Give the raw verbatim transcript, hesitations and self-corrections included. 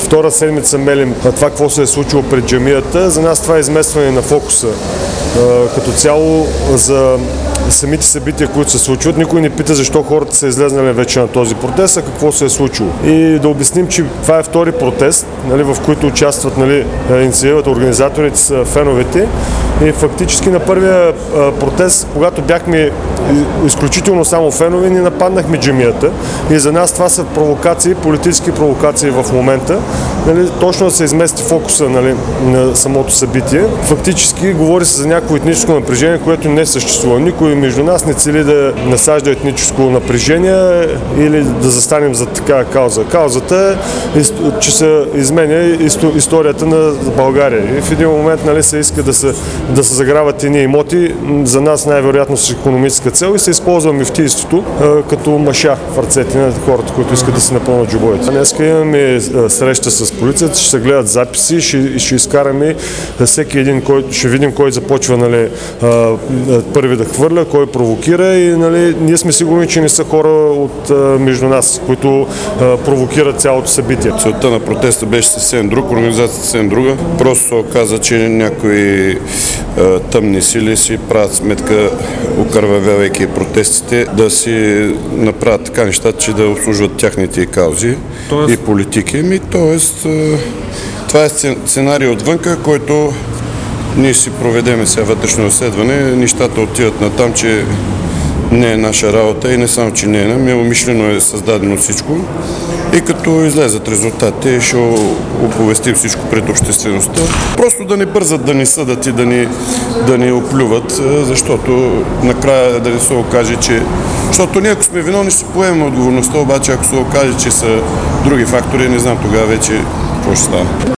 втора седмица мелим това, какво се е случило пред джамията. За нас това е изместване на фокуса като цяло за самите събития, които се случват. Никой не пита защо хората са излезнали вече на този протест, а какво се е случило. И да обясним, че това е втори протест, нали, в който участват, нали, инициативата, организаторите са феновете. И фактически на първия протест, когато бяхме изключително само фенове, ни нападнахме джамията. И за нас това са провокации, политически провокации в момента. Нали, точно да се измести фокуса, нали, на самото събитие. Фактически говори се за някакво етническо напрежение, което не съществува. Никой между нас не цели да насажда етническо напрежение или да застанем за такава кауза. Каузата е, че се изменя историята на България. И в един момент, нали, се иска да се, да се заграват едни имоти, за нас най-вероятно с икономическа цел, и се използва мюфтийството като маша в ръцете на хората, които искат да се напълнат джобовете. Днеска имаме среща с полицията, ще се гледат записи, ще, ще изкараме всеки един, кой, ще видим кой започва, нали, първи да хвърля, кой провокира, и, нали, ние сме сигурни, че не са хора от между нас, които провокират цялото събитие. Целта на протеста беше съвсем друг, организацията съвсем друга. Просто се оказа, че някои а, тъмни сили си правят сметка, окървавявайки протестите, да си направят така нещата, че да обслужват тяхните каузи Тоест... и политики. Ми, тоест, а, това е сценарий отвънка, който ние си проведеме сега вътрешно разследване. Нещата отиват на там, че не е наша работа, и не само, че не е, ами умишлено е създадено всичко. И като излезат резултати, ще оповестим всичко пред обществеността. Просто да не бързат да ни съдат и да ни, да ни оплюват, защото накрая да не се окаже, че... Защото ние, ако сме виновни, ще поемем отговорността, обаче ако се окаже, че са други фактори, не знам тогава вече какво ще стане.